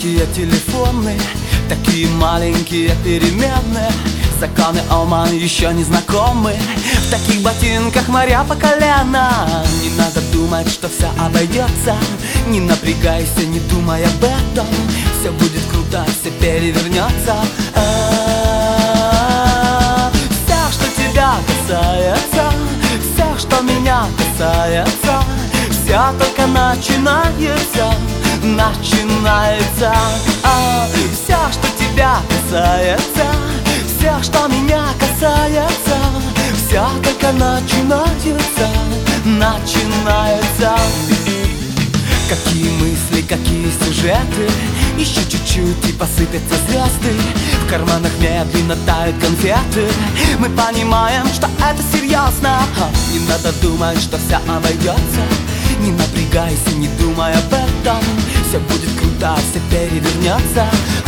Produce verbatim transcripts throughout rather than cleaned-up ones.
маленькие телефоны, такие маленькие переменные. Законы Ома еще не знакомы. В таких ботинках моря по колено. Не надо думать, что все обойдется. Не напрягайся, не думай об этом. Все будет круто, все перевернется. Все, что тебя касается, все, что меня касается, все только начинается, начинается. Все, что тебя касается, все, что меня касается, все только начинается, начинается. Какие мысли, какие сюжеты, еще чуть-чуть и посыпятся звезды. В карманах медленно тают конфеты. Мы понимаем, что это серьезно. Не надо думать, что все обойдется. Не напрягайся, не думай об этом. Все будет круто, все перевернется.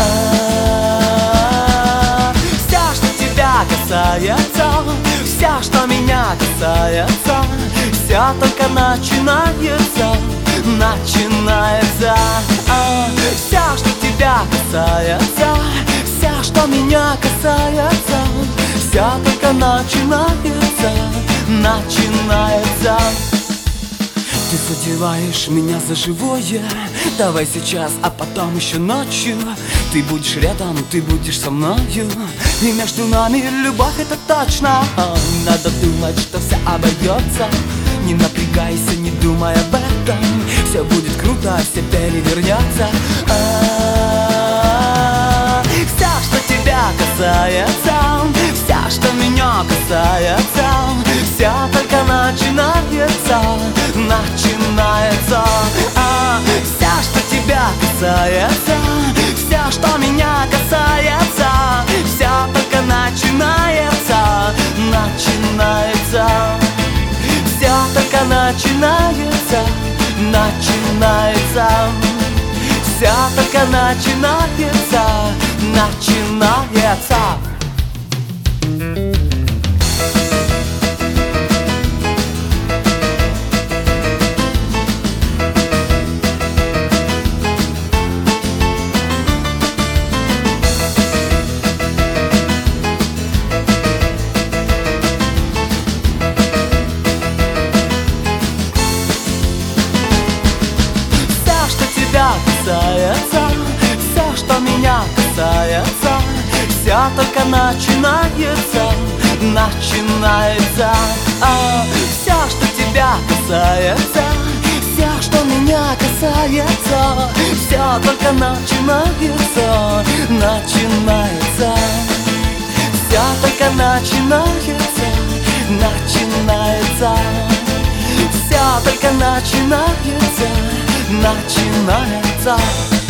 Касается, все, что меня касается, все только начинается, начинается. Все, что тебя касается, все, что меня касается, все только начинается, начинается. Ты задеваешь меня за живое. Давай сейчас, а потом еще ночью. Ты будешь рядом, ты будешь со мною. И между нами любовь, это точно. Не надо думать, что все обойдется. Не напрягайся, не думай об этом. Все будет круто, все перевернется. Все, что тебя касается, все, что меня касается, все только начинается, начинается. Все, что тебя касается, все, что меня касается, все только начинается, начинается. Все только начинается, начинается. Все только начинается, начинается. Касается, все, что меня касается, все только начинается, начинается. Все, что тебя касается, все, что меня касается, все только начинается, начинается. Все только начинается, начинается. Все только начинается, начинается.